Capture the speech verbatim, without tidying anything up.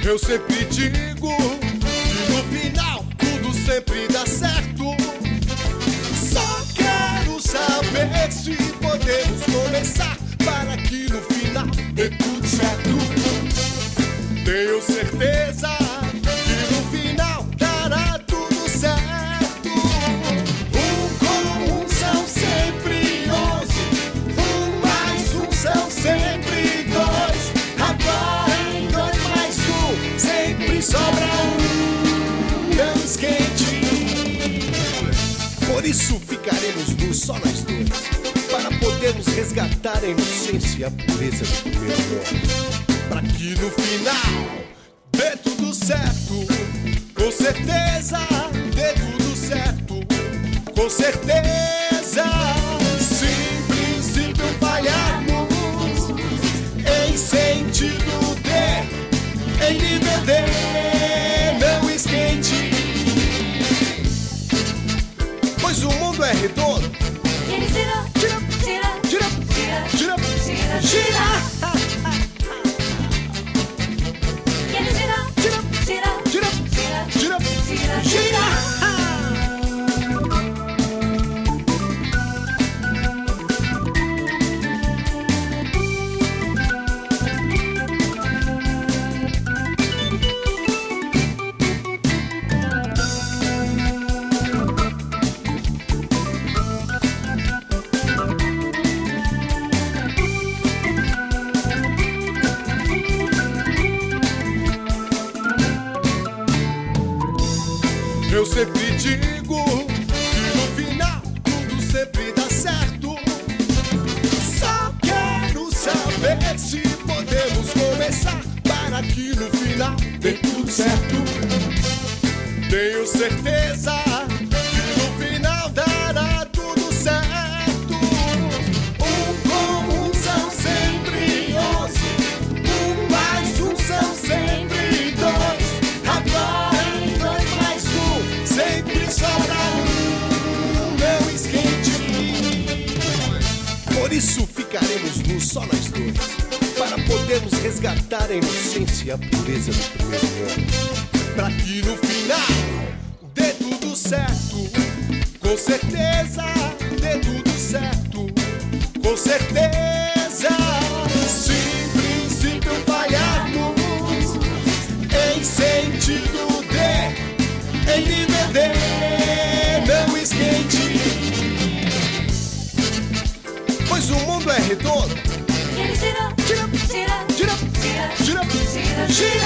Eu sempre digo que no final tudo sempre dá certo. Só quero saber se podemos começar para que no final dê tudo certo. Tenho certeza que no final dará tudo certo. Um com um são sempre onze. Um mais um são sempre dois. Agora em dois mais um sempre sobra um. Não esquente. Por isso ficaremos nus só nós dois, para podermos resgatar a inocência e a pureza do primeiro amor. Pra que no final dê tudo certo. Com certeza dê tudo certo. Com certeza. Se em princípio falharmos em sentido D, em nível D, não esquente. Pois o mundo é redondo. Ele gira, Gira, gira, gira, gira, gira, gira, gira. Ele gira, Gira, gira, gira, gira, gira, gira, gira. Eu sempre digo que no final tudo sempre dá certo. Só quero saber se podemos começar para que no final dê tudo certo. Tenho certeza que no final dará tudo certo. Um com um são sempre onze. Um mais um são sempre dois. Agora em dois mais um sempre sobra um. Não esquente. Por isso ficaremos nus só nós dois, para podermos resgatar a inocência e a pureza do primeiro amor. Pra que no final dê tudo certo. Com certeza dê tudo certo. Com certeza. Se em princípio falharmos em sentido D, em nível D, não esquente. Pois o mundo é redondo. Ele gira, Gira, gira, gira, gira, gira, gira, gira.